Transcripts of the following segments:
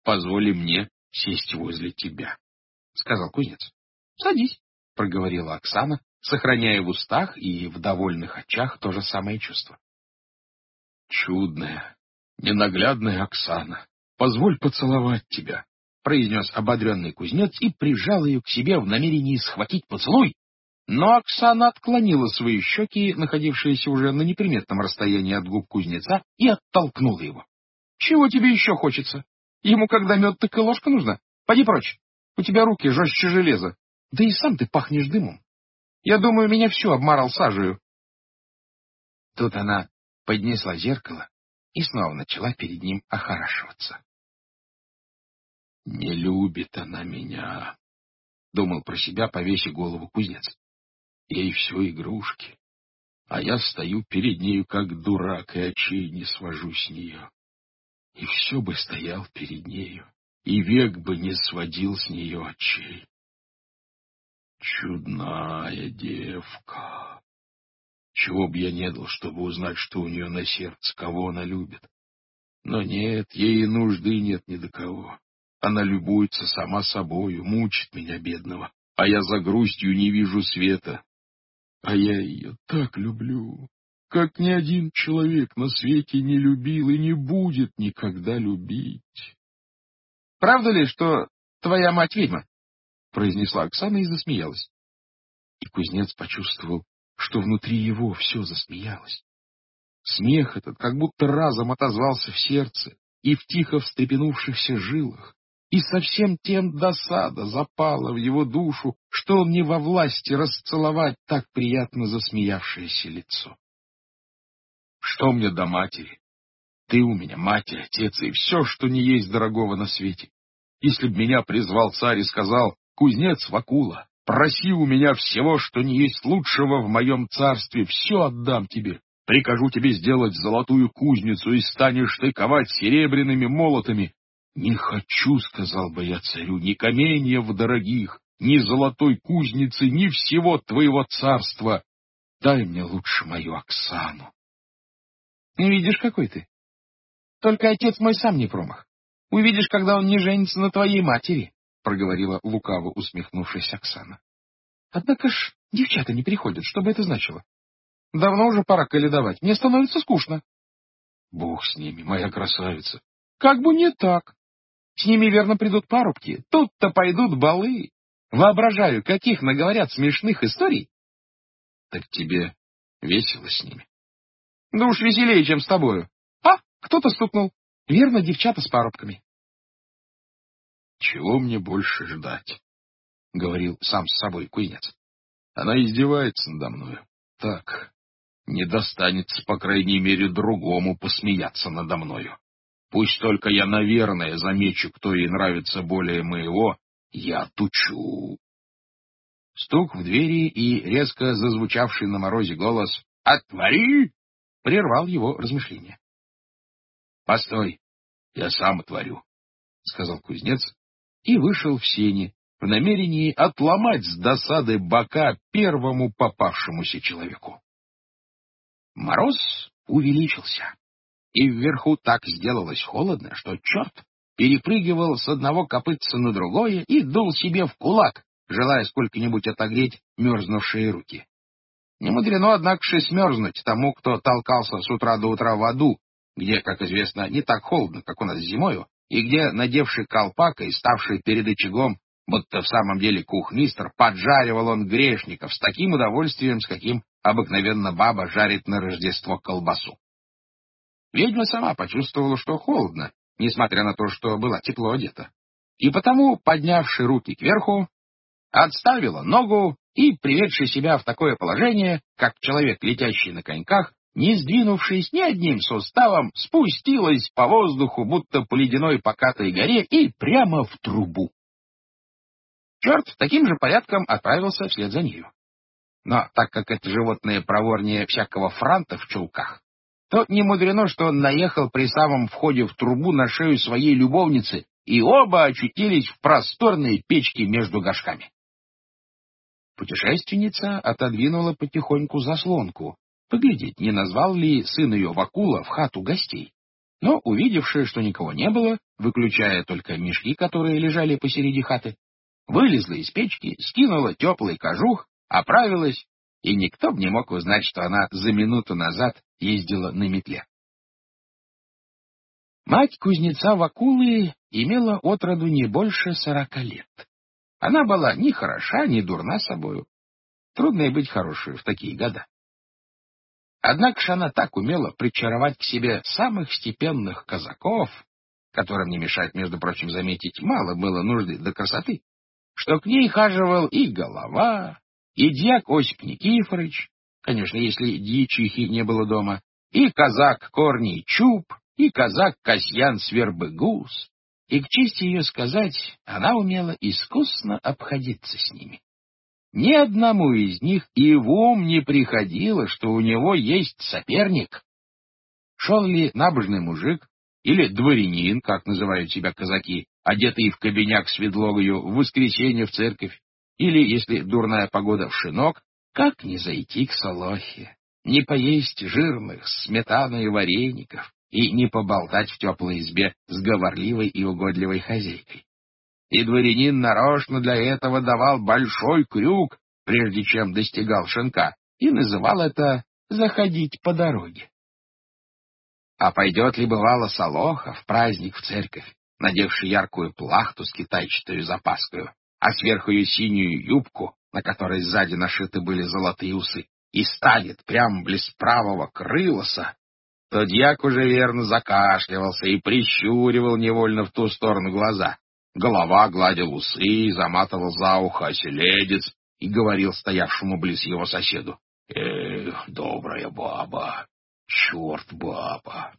позволь мне сесть возле тебя, — сказал кузнец. — Садись, — проговорила Оксана, сохраняя в устах и в довольных очах то же самое чувство. — Чудная, ненаглядная Оксана, позволь поцеловать тебя, — произнес ободренный кузнец и прижал ее к себе в намерении схватить поцелуй. Но Оксана отклонила свои щеки, находившиеся уже на неприметном расстоянии от губ кузнеца, и оттолкнула его. — Чего тебе еще хочется? Ему когда мед, так и ложка нужна. Поди прочь, у тебя руки жестче железа, да и сам ты пахнешь дымом. Я думаю, меня все обмарал сажею. Тут она поднесла зеркало и снова начала перед ним охорашиваться. — Не любит она меня, — думал про себя, повесив голову кузнец. Ей все игрушки, а я стою перед нею как дурак и очей не свожу с нее. И все бы стоял перед нею, и век бы не сводил с нее очей. Чудная девка. Чего б я не дал, чтобы узнать, что у нее на сердце, кого она любит. Но нет, ей и нужды нет ни до кого. Она любуется сама собою, мучит меня, бедного, а я за грустью не вижу света. А я ее так люблю, как ни один человек на свете не любил и не будет никогда любить. — Правда ли, что твоя мать ведьма? — произнесла Оксана и засмеялась. И кузнец почувствовал, что внутри его все засмеялось. Смех этот как будто разом отозвался в сердце и в тихо встрепенувшихся жилах, и совсем тем досада запала в его душу, что он не во власти расцеловать так приятно засмеявшееся лицо. — Что мне до матери? Ты у меня мать и отец, и все, что не есть дорогого на свете. Если б меня призвал царь и сказал: «Кузнец Вакула, проси у меня всего, что не есть лучшего в моем царстве, все отдам тебе. Прикажу тебе сделать золотую кузницу, и станешь ты ковать серебряными молотами». «Не хочу, — сказал бы я царю, — ни каменьев дорогих, ни золотой кузницы, ни всего твоего царства. Дай мне лучше мою Оксану». — Видишь, какой ты? Только отец мой сам не промах. Увидишь, когда он не женится на твоей матери, — проговорила лукаво усмехнувшись Оксана. — Однако ж девчата не приходят, что бы это значило? Давно уже пора каледовать, мне становится скучно. — Бог с ними, моя красавица. — Как бы не так. С ними, верно, придут парубки, тут-то пойдут балы. Воображаю, каких наговорят смешных историй. — Так тебе весело с ними? — Да уж веселее, чем с тобою. А, кто-то стукнул. Верно, девчата с парубками. — Чего мне больше ждать? — говорил сам с собой кузнец. Она издевается надо мною. Так, не достанется, по крайней мере, другому посмеяться надо мною. Пусть только я, наверное, замечу, кто ей нравится более моего, я отучу. Стук в двери и резко зазвучавший на морозе голос «Отвори!» прервал его размышления. — Постой, я сам отворю, — сказал кузнец и вышел в сени в намерении отломать с досады бока первому попавшемуся человеку. Мороз увеличился, и вверху так сделалось холодно, что черт перепрыгивал с одного копытца на другое и дул себе в кулак, желая сколько-нибудь отогреть мерзнувшие руки. Не мудрено, однако же, смерзнуть тому, кто толкался с утра до утра в аду, где, как известно, не так холодно, как у нас зимою, и где, надевший колпак и ставший перед очагом, будто в самом деле кухмистр, поджаривал он грешников с таким удовольствием, с каким обыкновенно баба жарит на Рождество колбасу. Ведьма сама почувствовала, что холодно, несмотря на то, что была тепло одета, и потому, поднявши руки кверху, отставила ногу и, приведший себя в такое положение, как человек, летящий на коньках, не сдвинувшись ни одним суставом, спустилась по воздуху, будто по ледяной покатой горе, и прямо в трубу. Черт таким же порядком отправился вслед за нею. Но так как это животное проворнее всякого франта в чулках, то не мудрено, что он наехал при самом входе в трубу на шею своей любовницы, и оба очутились в просторной печке между горшками. Путешественница отодвинула потихоньку заслонку, поглядеть, не назвал ли сын ее Вакула в хату гостей. Но, увидевши, что никого не было, выключая только мешки, которые лежали посереди хаты, вылезла из печки, скинула теплый кожух, оправилась, и никто б не мог узнать, что она за минуту назад ездила на метле. Мать кузнеца Вакулы имела отроду не больше 40 лет. Она была ни хороша, ни дурна собою. Трудно и быть хорошей в такие года. Однако ж она так умела причаровать к себе самых степенных казаков, которым не мешать, между прочим, заметить, мало было нужды до красоты, что к ней хаживал и Голова, и дьяк Осип Никифорыч, конечно, если дьячихи не было дома, и казак Корней Чуб, и казак Касьян Свербыгус, и, к чести ее сказать, она умела искусно обходиться с ними. Ни одному из них и в ум не приходило, что у него есть соперник. Шел ли набожный мужик или дворянин, как называют себя казаки, одетый в кабеняк с ведлогою в воскресенье в церковь, или, если дурная погода, в шинок, как не зайти к Солохе, не поесть жирных сметаны и вареников и не поболтать в теплой избе с говорливой и угодливой хозяйкой. И дворянин нарочно для этого давал большой крюк, прежде чем достигал шинка, и называл это «заходить по дороге». А пойдет ли, бывало, Солоха в праздник в церковь, надевший яркую плахту с китайчатою запаскою, а сверху ее синюю юбку, на которой сзади нашиты были золотые усы, и станет прямо близ правого крылоса, то дьяк уже верно закашливался и прищуривал невольно в ту сторону глаза. Голова гладил усы, заматывал за ухо оселедец и говорил стоявшему близ его соседу: «Эх, добрая баба, черт баба».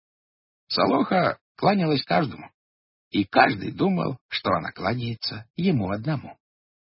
Солоха кланялась каждому, и каждый думал, что она кланяется ему одному.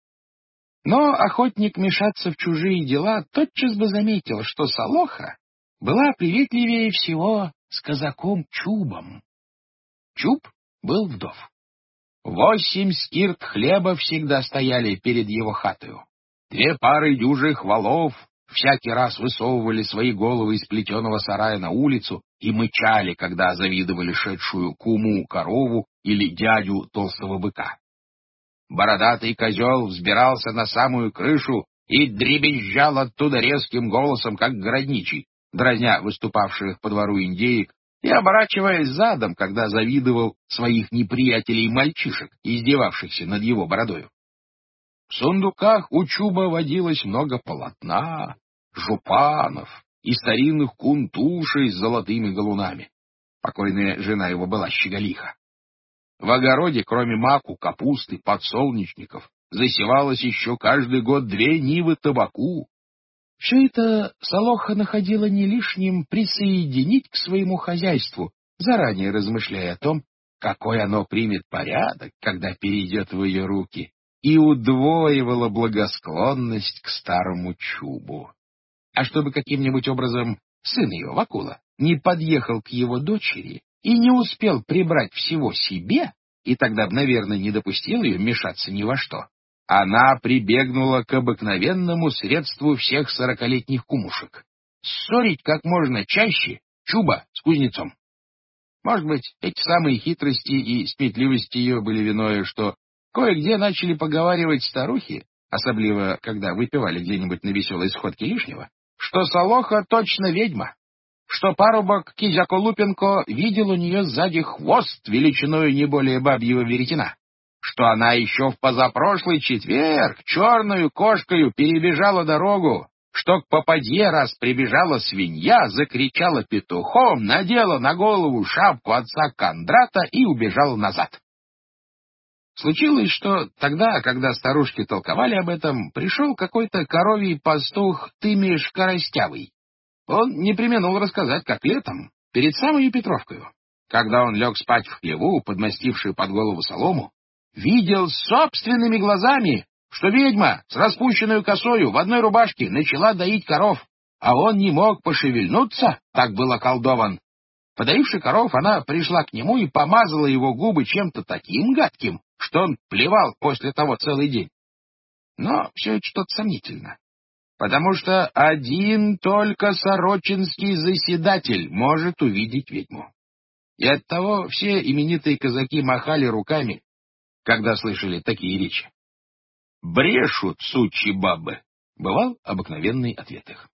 Но охотник мешаться в чужие дела тотчас бы заметил, что Солоха была приветливее всего с казаком Чубом. Чуб был вдов. 8 скирт хлеба всегда стояли перед его хатою. 2 пары дюжих валов всякий раз высовывали свои головы из плетеного сарая на улицу и мычали, когда завидовали шедшую куму корову или дядю толстого быка. Бородатый козел взбирался на самую крышу и дребезжал оттуда резким голосом, как городничий, дразня выступавших по двору индеек и оборачиваясь задом, когда завидовал своих неприятелей-мальчишек, издевавшихся над его бородою. В сундуках у Чуба водилось много полотна, жупанов и старинных кунтушей с золотыми галунами. Покойная жена его была щеголиха. В огороде, кроме маку, капусты, подсолнечников, засевалось еще каждый год 2 нивы табаку. Все это Солоха находила не лишним присоединить к своему хозяйству, заранее размышляя о том, какой оно примет порядок, когда перейдет в ее руки, и удвоивала благосклонность к старому Чубу. А чтобы каким-нибудь образом сын ее, Вакула, не подъехал к его дочери и не успел прибрать всего себе, и тогда бы, наверное, не допустил ее вмешаться ни во что, она прибегнула к обыкновенному средству всех 40-летних кумушек — ссорить как можно чаще Чуба с кузнецом. Может быть, эти самые хитрости и сметливости ее были виною, что кое-где начали поговаривать старухи, особливо когда выпивали где-нибудь на веселой сходке лишнего, что Солоха точно ведьма, что парубок Кизяко Лупенко видел у нее сзади хвост величиною не более бабьего веретена, что она еще в позапрошлый четверг черную кошкою перебежала дорогу, что к попадье раз прибежала свинья, закричала петухом, надела на голову шапку отца Кондрата и убежала назад. Случилось, что тогда, когда старушки толковали об этом, пришел какой-то коровий пастух Тымеш Коростявый. Он не преминул рассказать, как летом, перед самой Петровкою, когда он лег спать в хлеву, подмастивший под голову солому, видел собственными глазами, что ведьма с распущенной косою в одной рубашке начала доить коров, а он не мог пошевельнуться, так был околдован. Подоивши коров, она пришла к нему и помазала его губы чем-то таким гадким, что он плевал после того целый день. Но все это что-то сомнительно, потому что один только сорочинский заседатель может увидеть ведьму. И оттого все именитые казаки махали руками, когда слышали такие речи. «Брешут, сучьи бабы!» — бывал обыкновенный ответ их.